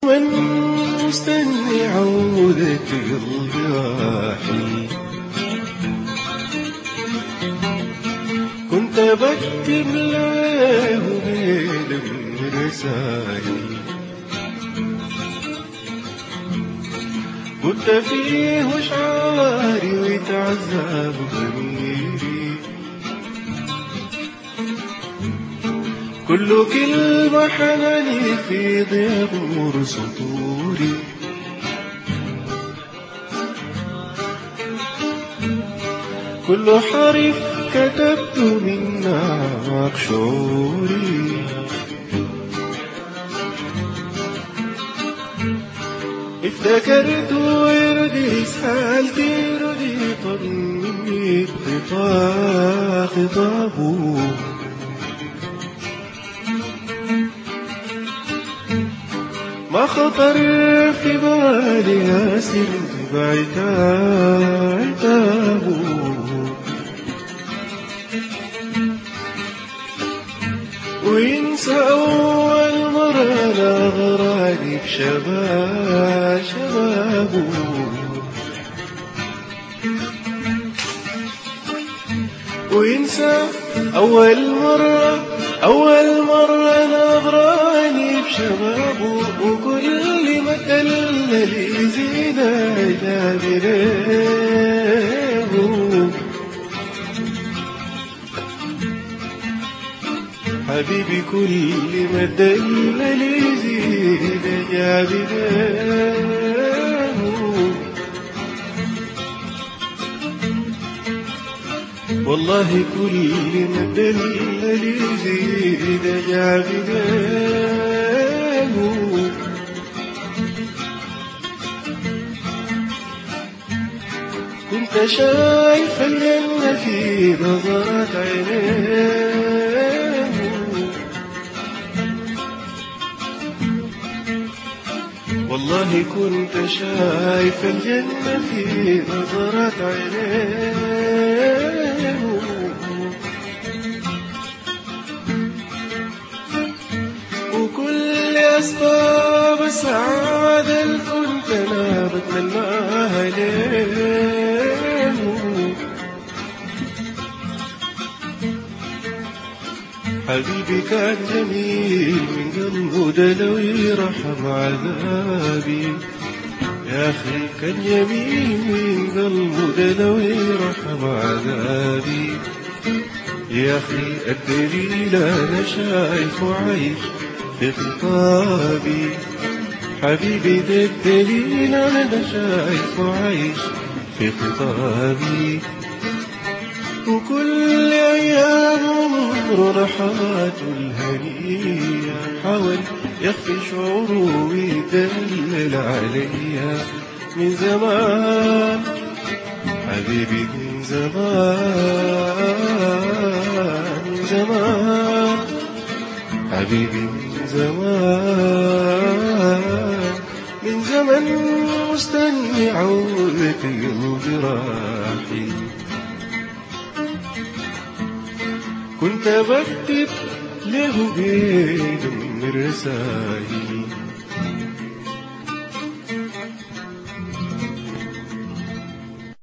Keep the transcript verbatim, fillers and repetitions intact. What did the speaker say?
من مستني عودك قلبي راحي، كنت بكتب له بين رسايل، كنت فيه شعاري ويتعذب ضميري، كل كلمة حناني في ضياء سطوري، كل حرف كتبت من أعماق شعوري، افتكرت وردي سألتي ردي طمني بخطا خطابه، ما خطر في بالي أسر بعتابه، وينسى أول مرة نظراني بشباب شبابه، وينسى أول مرة أول مرة نظراني بشبابه، وكل ما تللي زينة جابره، حبيبي كل ما تللي زينة جابره، والله كل ما تللي زينة جابره، كنت شايف الجنة في نظرات عينيه، والله كنت شايف الجنة في نظرات عينيه، وكل أسباب السعادة اللي كنت أنا بتمناها ليه، حبيبي كان جميل من قلبه ده لو يرحم عذابي، يا أخي كان جميل من قلبه ده لو يرحم عذابي، يا أخي الدليل أنا شايف وعايش في خطابي، حبيبي ده الدليل أنا شايف وعايش في خطابي، وكل أيام عمره رحاته الهنية حاول يخفي شعوره ويدلل عليا، من زمان حبيبي من زمان من زمان حبيبي من زمان من زمن مستني عودة قلبي راحي، كنت بكتب له بين رسائل.